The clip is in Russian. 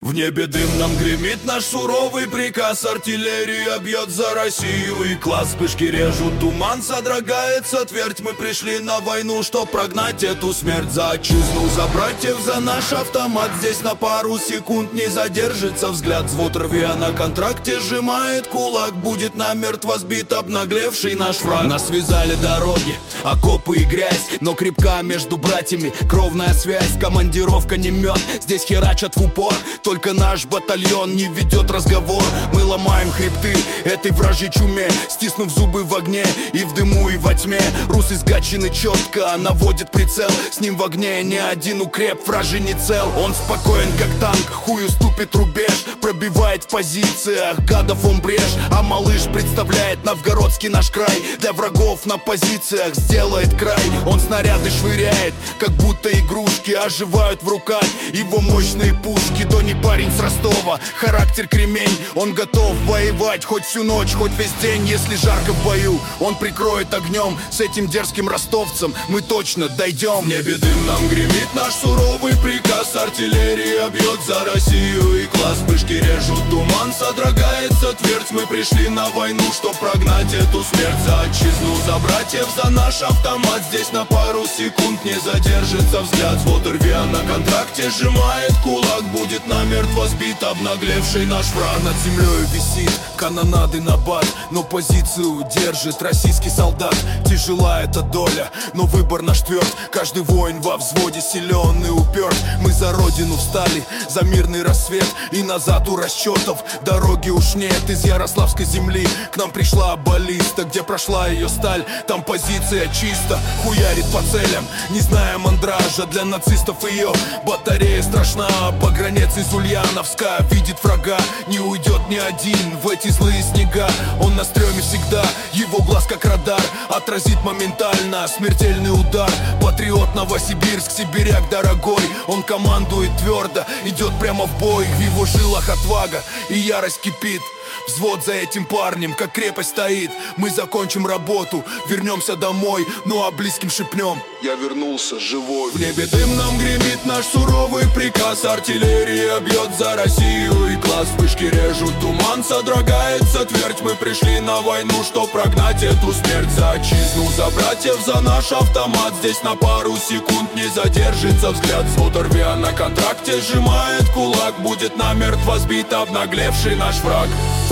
В небе дымном гремит наш суровый приказ. Артиллерия бьет за Россию, и класс вспышки режут туман. Содрогается твердь, мы пришли на войну, чтоб прогнать эту смерть. За отчизну, за братьев, за наш автомат. Здесь на пару секунд не задержится взгляд. Взвод рвя на контракте сжимает кулак. Будет намертво сбит обнаглевший наш враг. Нас связали дороги, окопы и грязь, но крепка между братьями кровная связь. Командировка не мед, здесь херачат в упор. Только наш батальон не ведет разговор. Мы ломаем хребты этой вражьей чуме, стиснув зубы в огне и в дыму, и во тьме. Рус из Гатчины четко наводит прицел. С ним в огне ни один укреп вражий не цел. Он спокоен как танк, хую ступит рубеж. Пробивает в позициях гадов он брешь. А малыш представляет новгородский наш край. Для врагов на позициях сделает край. Он снаряды швыряет, как будто игрушки оживают в руках его мощные пушки. То не парень с Ростова, характер кремень. Он готов воевать хоть всю ночь, хоть весь день. Если жарко в бою, он прикроет огнем. С этим дерзким ростовцем мы точно дойдем. В небе дымном гремит наш суровый приказ. Артиллерия бьет за Россию, и класс вспышки режут туман. Содрогается твердь, мы пришли на войну, чтоб прогнать эту смерть. За отчизну, за братьев, за наш автомат. Здесь на пару секунд не задержится взгляд. Взвод рвя на контракте сжимает кулак. Будет намертво сбит обнаглевший наш враг. Над землей висит канонады набат, но позицию держит российский солдат. Тяжела эта доля, но выбор наш тверд. Каждый воин во взводе силен и уперт. Мы за родину встали, за мирный рассвет. И назад у расчетов дороги уж нет. Из ярославской земли к нам пришла баллиста. Где прошла ее сталь, там позиция чисто. Хуярит по целям, не зная мандража. Для нацистов ее батарея страшна. Погранец из Ульяновска видит врага. Не уйдет ни один в эти злые снега. Он на стреме всегда, его глаз как радар. Отразит моментально смертельный удар. Патриот Новосибирск, сибиряк дорогой. Он командует твердо, идет прямо в бой. В его жилах отвага и ярость кипит. Взвод за этим парнем, как крепость стоит. Мы закончим работу, вернемся домой. Ну а близким шепнем: я вернулся живой. В небе дымном гремит наш суровый приказ. Артиллерия бьет за Россию, и класс вспышки режут туман. Содрогается твердь, мы пришли на войну, чтоб прогнать эту смерть. За отчизну, за братьев, за наш автомат. Здесь на пару секунд не задержится взгляд. Взвод рвя на контракте сжимает кулак. Будет намертво сбит обнаглевший наш враг.